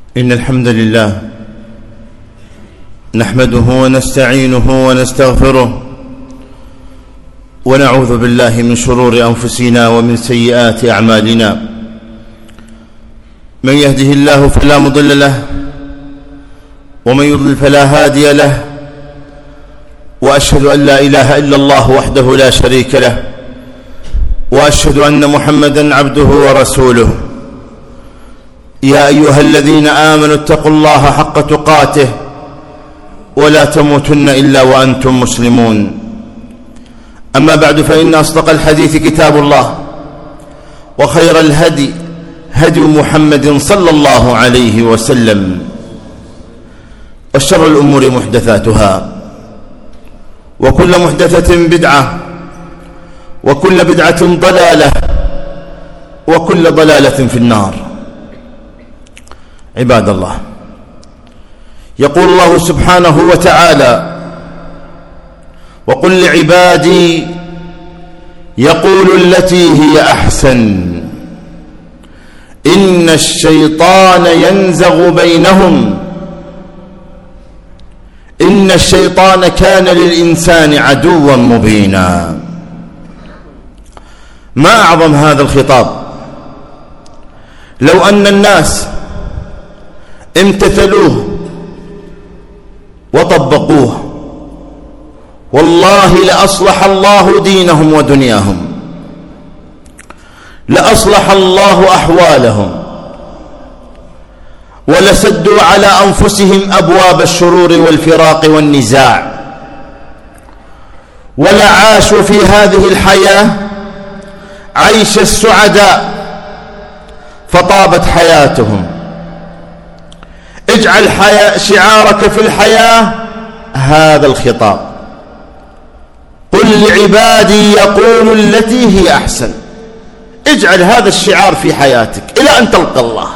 إن الحمد لله نحمده ونستعينه ونستغفره ونعوذ بالله من شرور أنفسنا ومن سيئات أعمالنا. من يهده الله فلا مضل له ومن يضلل فلا هادي له، وأشهد أن لا إله إلا الله وحده لا شريك له، وأشهد أن محمدا عبده ورسوله. يا أيها الذين آمنوا اتقوا الله حق تقاته ولا تموتن إلا وأنتم مسلمون. أما بعد، فإن أصدق الحديث كتاب الله، وخير الهدي هدي محمد صلى الله عليه وسلم، وشر الأمور محدثاتها، وكل محدثة بدعة، وكل بدعة ضلالة، وكل ضلالة في النار. عباد الله، يقول الله سبحانه وتعالى: وقل لعبادي يقولوا التي هي أحسن إن الشيطان ينزغ بينهم إن الشيطان كان للإنسان عدوا مبينا. ما أعظم هذا الخطاب لو أن الناس امتثلوه وطبقوه، والله لأصلح الله دينهم ودنياهم، لأصلح الله أحوالهم، ولسدوا على أنفسهم أبواب الشرور والفراق والنزاع، ولعاشوا في هذه الحياة عيش السعداء فطابت حياتهم. اجعل شعارك في الحياة هذا الخطاب: قل لعبادي يقولوا التي هي أحسن. اجعل هذا الشعار في حياتك إلى أن تلقى الله.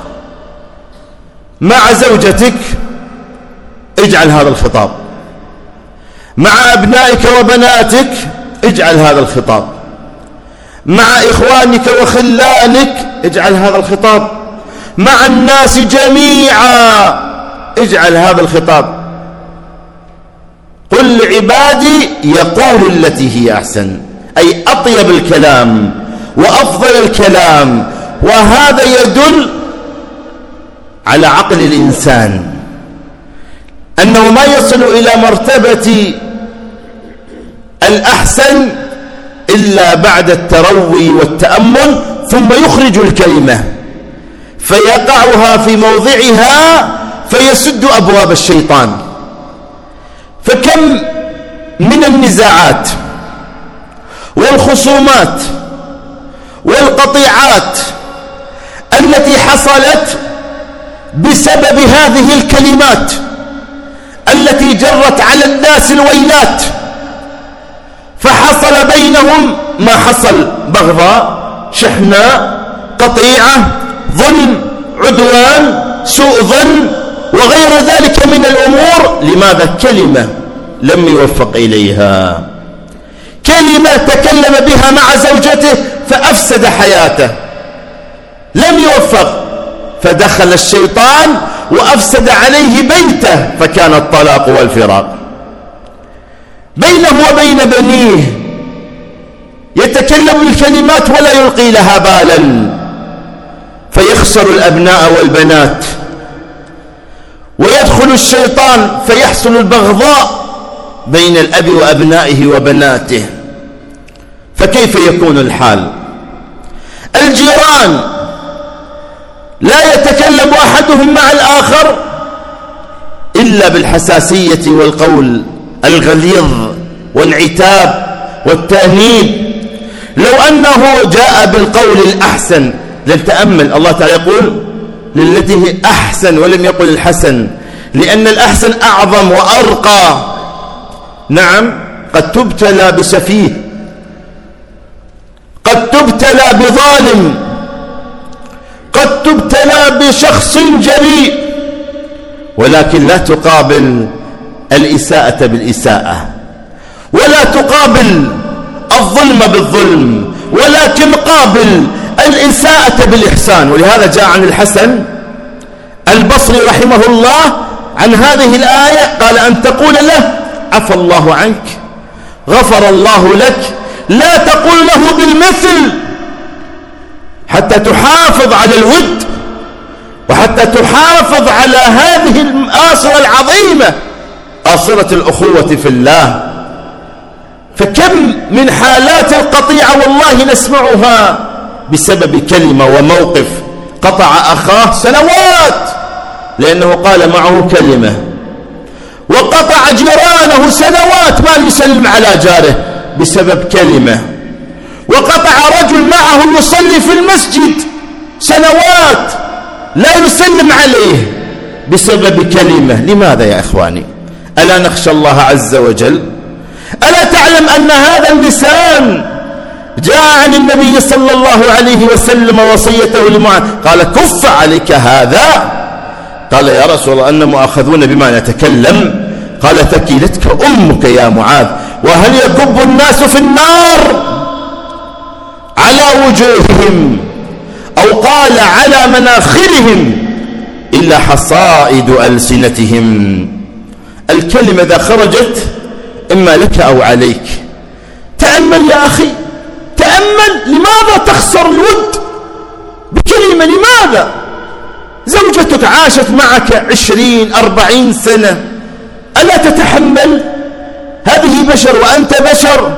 مع زوجتك اجعل هذا الخطاب، مع أبنائك وبناتك اجعل هذا الخطاب، مع إخوانك وخلانك اجعل هذا الخطاب، مع الناس جميعا اجعل هذا الخطاب: قل لعبادي يقول التي هي أحسن، أي أطيب الكلام وأفضل الكلام. وهذا يدل على عقل الإنسان، أنه ما يصل إلى مرتبة الأحسن إلا بعد التروي والتأمل، ثم يخرج الكلمة فيقعها في موضعها فيسد أبواب الشيطان. فكم من النزاعات والخصومات والقطيعات التي حصلت بسبب هذه الكلمات التي جرت على الناس الويلات، فحصل بينهم ما حصل: بغضاء، شحناء، قطيعة، ظلم، عدوان، سوء ظن، وغير ذلك من الأمور. لماذا؟ كلمة لم يوفق إليها، كلمة تكلم بها مع زوجته فأفسد حياته، لم يوفق، فدخل الشيطان وأفسد عليه بيته، فكان الطلاق والفراق. بينه وبين بنيه يتكلم الكلمات ولا يلقي لها بالا، فيخسر الأبناء والبنات، ويدخل الشيطان فيحصل البغضاء بين الأب وأبنائه وبناته. فكيف يكون الحال؟ الجيران لا يتكلم أحدهم مع الآخر إلا بالحساسية والقول الغليظ والعتاب والتأنيب. لو أنه جاء بالقول الأحسن لنتأمل. الله تعالى يقول للتي هي أحسن ولم يقل الحسن، لأن الأحسن أعظم وأرقى. نعم، قد تبتلى بسفيه، قد تبتلى بظالم، قد تبتلى بشخص جريء، ولكن لا تقابل الإساءة بالإساءة، ولا تقابل الظلم بالظلم، ولكن قابل الإساءة بالإحسان. ولهذا جاء عن الحسن البصري رحمه الله عن هذه الآية قال أن تقول له عفى الله عنك، غفر الله لك، لا تقول له بالمثل، حتى تحافظ على الود وحتى تحافظ على هذه الآصرة العظيمة، آصرة الأخوة في الله. فكم من حالات القطيعة والله نسمعها بسبب كلمة وموقف، قطع أخاه سنوات لأنه قال معه كلمة، وقطع جيرانه سنوات ما يسلم على جاره بسبب كلمة، وقطع رجل معه يصلي في المسجد سنوات لا يسلم عليه بسبب كلمة. لماذا يا إخواني؟ ألا نخشى الله عز وجل؟ ألا تعلم أن هذا اللسان جاء عن النبي صلى الله عليه وسلم وصيته لمعاذ قال كف عليك هذا. قال يا رسول الله أن مؤاخذون بما نتكلم؟ قال ثكلتك أمك يا معاذ. وهل يكب الناس في النار على وجوههم أو قال على مناخرهم إلا حصائد ألسنتهم؟ الكلمة إذا خرجت إما لك أو عليك. تأمل يا أخي، تأمل. لماذا تخسر الود بكلمة؟ لماذا؟ زوجتك عاشت معك 20-40 سنة، ألا تتحمل؟ هذه بشر وأنت بشر،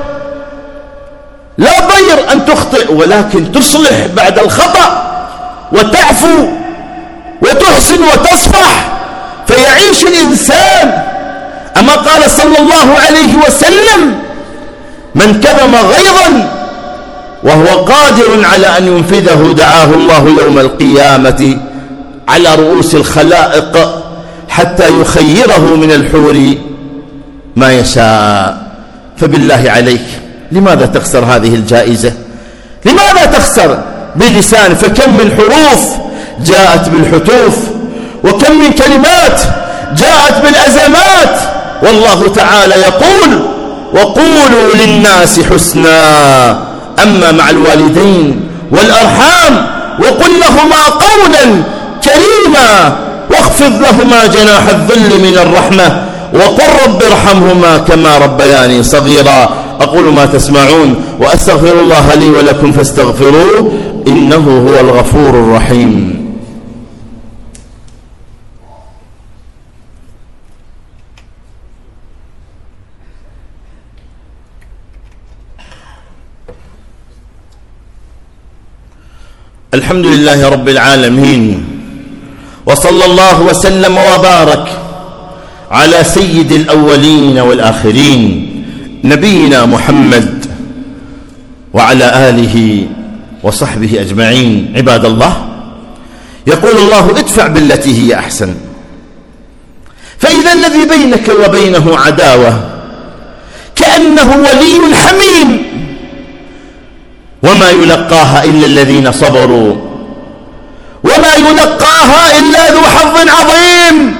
لا ضير أن تخطئ، ولكن تصلح بعد الخطأ وتعفو وتحسن وتصفح فيعيش الإنسان. أما قال صلى الله عليه وسلم من كظم غيظا وهو قادر على أن ينفذه دعاه الله يوم القيامة على رؤوس الخلائق حتى يخيره من الحور ما يشاء. فبالله عليك لماذا تخسر هذه الجائزة؟ لماذا تخسر بلسان؟ فكم من حروف جاءت بالحتوف، وكم من كلمات جاءت بالأزمات. والله تعالى يقول وقولوا للناس حسنا. أما مع الوالدين والأرحام وقل لهما قولا كريما واخفض لهما جناح الذل من الرحمة وقل رب ارحمهما كما ربياني صغيرا. أقول ما تسمعون وأستغفر الله لي ولكم فاستغفروه إنه هو الغفور الرحيم. الحمد لله رب العالمين، وصلى الله وسلم وبارك على سيد الأولين والآخرين نبينا محمد وعلى آله وصحبه أجمعين. عباد الله، يقول الله ادفع بالتي هي أحسن، فإذا الذي بينك وبينه عداوة كأنه ولي حميم، وما يلقاها إلا الذين صبروا وما يلقاها إلا ذو حظ عظيم.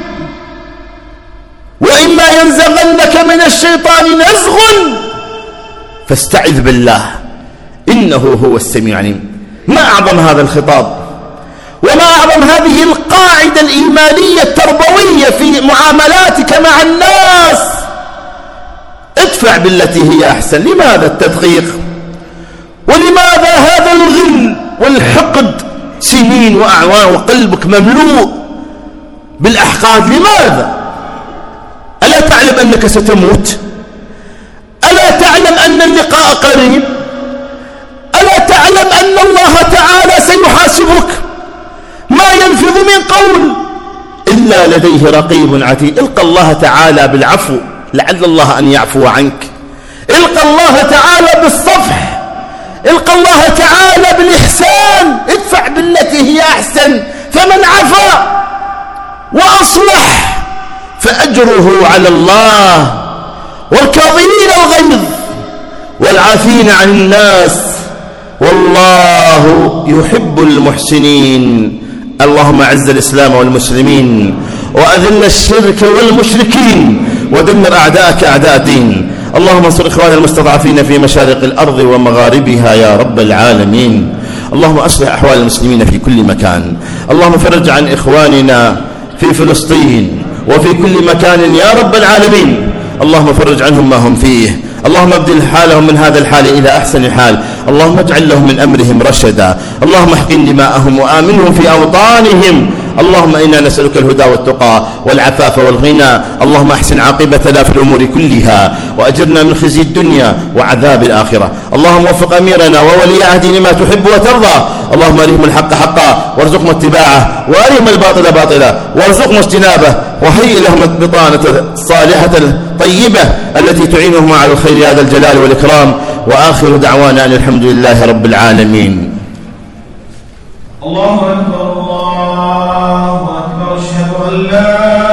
وإما ينزغنك من الشيطان نزغ فاستعذ بالله إنه هو السميع العليم. ما أعظم هذا الخطاب، وما أعظم هذه القاعدة الإيمانية التربوية في معاملاتك مع الناس. ادفع بالتي هي أحسن. لماذا التدقيق؟ ولماذا هذا الغل والحقد سنين وأعوام وقلبك مملوء بالأحقاد؟ لماذا؟ ألا تعلم أنك ستموت؟ ألا تعلم أن اللقاء قريب؟ ألا تعلم أن الله تعالى سيحاسبك؟ ما ينفذ من قول إلا لديه رقيب عتيد. القى الله تعالى بالعفو لعل الله أن يعفو عنك، القى الله تعالى بالصفح، القى الله تعالى بالإحسان. ادفع بالتي هي أحسن، فمن عفا وأصلح فأجره على الله. والكاظمين الغيظ والعافين عن الناس والله يحب المحسنين. اللهم أعز الإسلام والمسلمين وأذل الشرك والمشركين ودمر أعداءك أعداء الدين. اللهم انصر إخواننا المستضعفين في مشارق الأرض ومغاربها يا رب العالمين. اللهم أصلح أحوال المسلمين في كل مكان. اللهم فرج عن إخواننا في فلسطين وفي كل مكان يا رب العالمين. اللهم فرج عنهم ما هم فيه. اللهم ابدل حالهم من هذا الحال إلى أحسن الحال. اللهم اجعل لهم من أمرهم رشدا. اللهم احقن دماءهم وآمنهم في أوطانهم. اللهم إنا نسألك الهدى والتقى والعفاف والغنى. اللهم احسن عاقبتنا في الأمور كلها وأجرنا من خزي الدنيا وعذاب الآخرة. اللهم وفق أميرنا وولي عهده لما تحب وترضى. اللهم أرهم الحق حقا وارزقنا اتباعه، وأرهم الباطل باطلا وارزقنا اجتنابه، وهيئ لهم البطانة الصالحة الطيبة التي تعينهم على الخير يا ذا الجلال والإكرام. وآخر دعوانا أن الحمد لله رب العالمين. الله أكبر الله أكبر. أشهد أن لا